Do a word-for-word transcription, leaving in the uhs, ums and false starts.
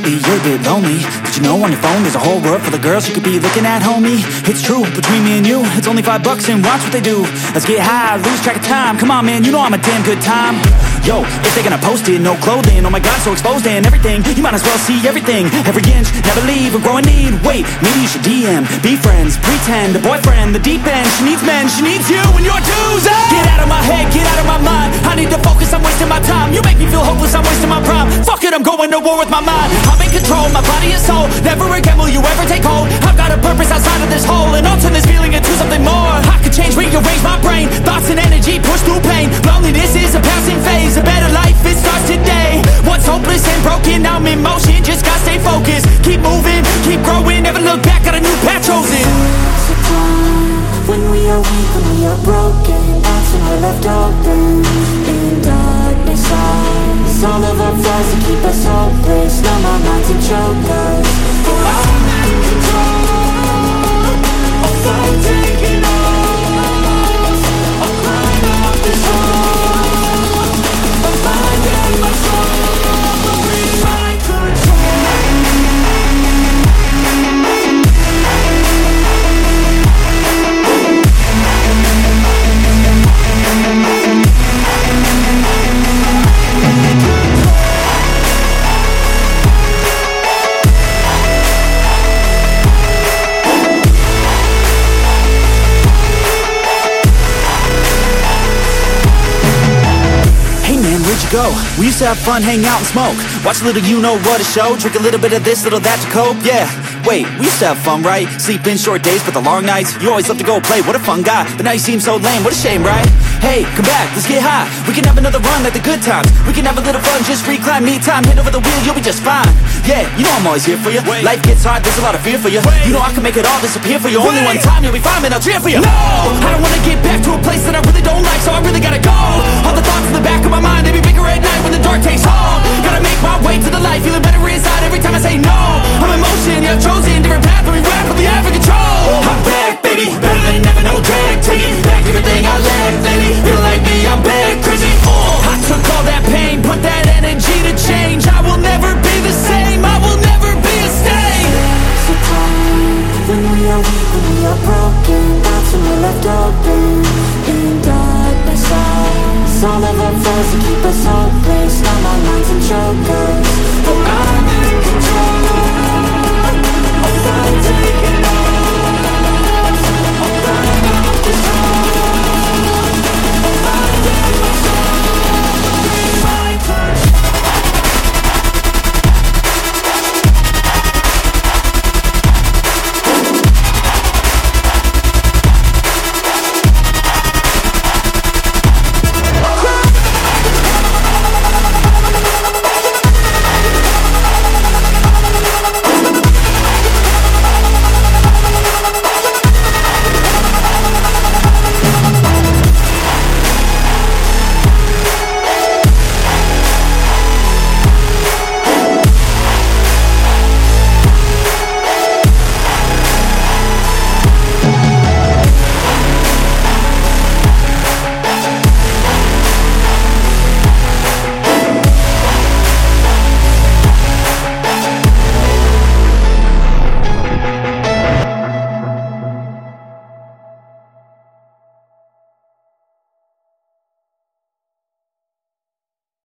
lately you're a bit lonely. Did you know on your phone there's a whole world full of girls you could be looking at, homie? It's true, between me and you, it's only five bucks and watch what they do. Let's get high, lose track of time. Come on, man, you know I'm a damn good time. Yo, if they're gonna post it, no clothing, oh my god, so exposed and everything. You might as well see everything, every inch, never leave or grow a need. Wait, maybe you should D M, be friends, pretend, a boyfriend, the deep end. She needs men, she needs you and your dues. Get out of my head, get out of my mind. I need to focus, I'm wasting my time. You make me feel hopeless, I'm wasting my prime. Fuck it, I'm going to war with my mind. I'm in control, my body and soul. Never again will you ever take hold. I've got a purpose outside of this hole, and I'll turn this feeling into something more. I could change, rearrange my brain. Thoughts and energy push through pain. Loneliness is a passing phase. A better life, it starts today. Once hopeless and broken, now I'm in motion. Just gotta stay focused. Keep moving, keep growing. Never look back, got a new path chosen. There's a time when we are weak, when we are broken. That's when we're left open in darkness. Eyes, all of our flaws that keep us hopeless. Numb our minds and choke us. For I'm in control of life taking us. I'll climb up this hole. My mind and my soul in my control. Go. We used to have fun, hang out and smoke. Watch a little you know what a show. Drink a little bit of this, little that to cope. Yeah, wait, we used to have fun, right? Sleep in short days but the long nights. You always love to go play, what a fun guy. But now you seem so lame, what a shame, right? Hey, come back, let's get high. We can have another run like the good times. We can have a little fun, just recline, me time. Hit over the wheel, you'll be just fine. Yeah, you know I'm always here for you. Wait. Life gets hard, there's a lot of fear for you. Wait. You know I can make it all disappear for you. Wait. Only one time, you'll be fine, man, I'll cheer for you. No, I don't wanna get back to a place that I really don't like, so I really gotta go. All the thoughts in the back of my mind, they be bigger at night when the dark takes hold. Gotta make my way to the light, feeling better inside every time I say no. I'm in motion, yeah, I've chosen different path, but we rapidly have control. I'm back, baby, better than ever, no drag. Taking back everything I left lately. Feel like me, I'm back, crazy. Oh, I took all that pain, put that energy to change. I will never be the same, I will never be a stain. There's a time when we are weak, when we are broken. That's when we're left open in darkness. Eyes, all of our flaws that keep